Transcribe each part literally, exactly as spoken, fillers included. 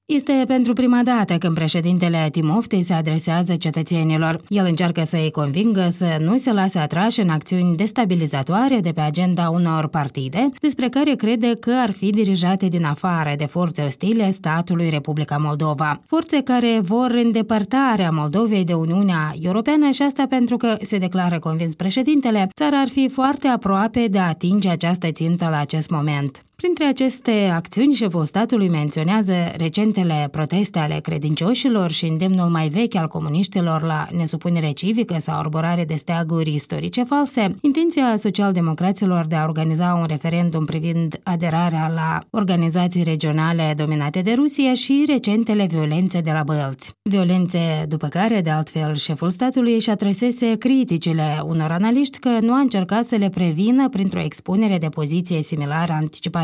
Este pentru prima dată când președintele Timofte se adresează cetățenilor. El încearcă să îi convingă să nu se lase atrași în acțiuni destabilizatoare de pe agenda unor partide, despre care crede că ar fi dirijate din afară de forțe ostile statului Republica Moldova. Forțe care vor îndepărtarea Moldovei de Uniunea Europeană și asta pentru că, se declară convins președintele, țara ar fi foarte aproape de a atinge această țintă la acest moment. Printre aceste acțiuni, șeful statului menționează recentele proteste ale credincioșilor și îndemnul mai vechi al comuniștilor la nesupunere civică sau arborare de steaguri istorice false, intenția socialdemocraților de a organiza un referendum privind aderarea la organizații regionale dominate de Rusia și recentele violențe de la Bălți. Violențe după care, de altfel, șeful statului își atrăsese criticile unor analiști că nu a încercat să le prevină printr-o expunere de poziție similară anticipată.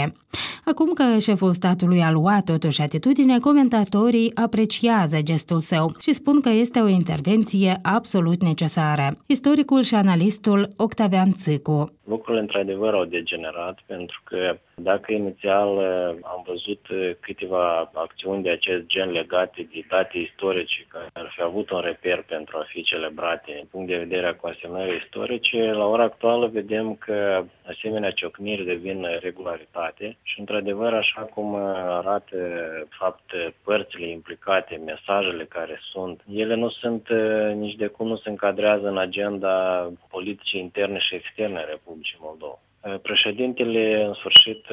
Acum că șeful statului a luat totuși atitudine, comentatorii apreciază gestul său și spun că este o intervenție absolut necesară. Istoricul și analistul Octavian Țicu. Lucrurile într-adevăr au degenerat, pentru că dacă inițial am văzut câteva acțiuni de acest gen legate de date istorice care ar fi avut un reper pentru a fi celebrate din punct de vedere a consemnării istorice, la ora actuală vedem că asemenea ciocniri devin regularitate și într-adevăr, așa cum arată fapt părțile implicate, mesajele care sunt, ele nu sunt nici de cum nu se încadrează în agenda politicii interne și externe a Republicii Moldova. Președintele, în sfârșit,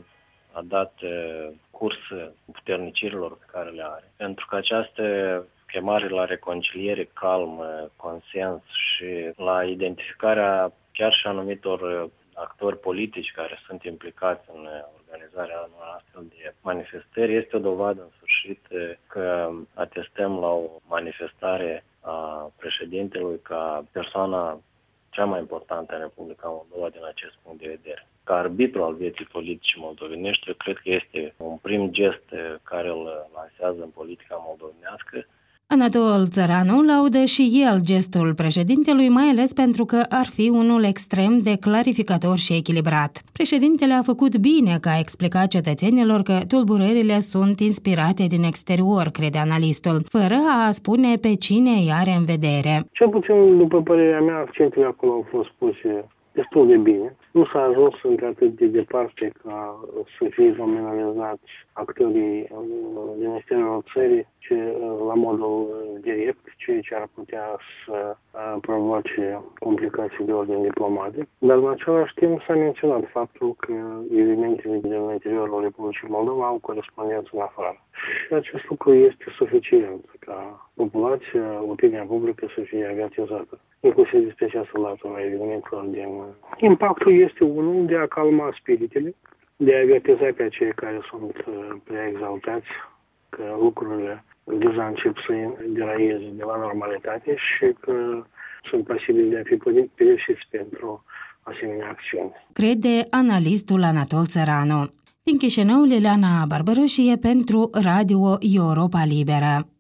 a dat curs puternicirilor pe care le are, pentru că această chemare la reconciliere calmă, consens și la identificarea chiar și anumitor actori politici care sunt implicați în organizarea unor astfel de manifestări este o dovadă, în sfârșit, că atestăm la o manifestare a președintelui ca persoana cea mai importantă în Republica Moldova din acest punct de vedere. Ca arbitru al vieții politice moldovenești, eu cred că este un prim gest care îl lansează în politica moldovenească. Anatol Țăranu laudă și el gestul președintelui, mai ales pentru că ar fi unul extrem de clarificator și echilibrat. Președintele a făcut bine că a explicat cetățenilor că tulburările sunt inspirate din exterior, crede analistul, fără a spune pe cine îi are în vedere. Cel puțin, după părerea mea, accentele acolo au fost puse destul de bine. Nu s-a ajuns încă atât de departe ca să fie nominalizați actorii din exteriorul țării, ci la modul direct, ceea ce ar putea să provoace complicații de ordine diplomatic. Dar în același timp s-a menționat faptul că evenimentele din interiorul Republicii Moldova au corespondență în afară. Și acest lucru este suficient ca populația, opinia publică să fie avertizată, inclusiv despre această latură a evenimentelor din... Impactul este unul de a calma spiritele, de a avertiza pe cei care sunt prea exaltați că lucrurile deja încep să deraieze de la normalitate și că sunt pasibili de a fi pedepsiți pentru asemenea acțiuni. Crede analistul Anatol Țăranu. Din Chișinău, Liliana Barbaroșie pentru Radio Europa Liberă.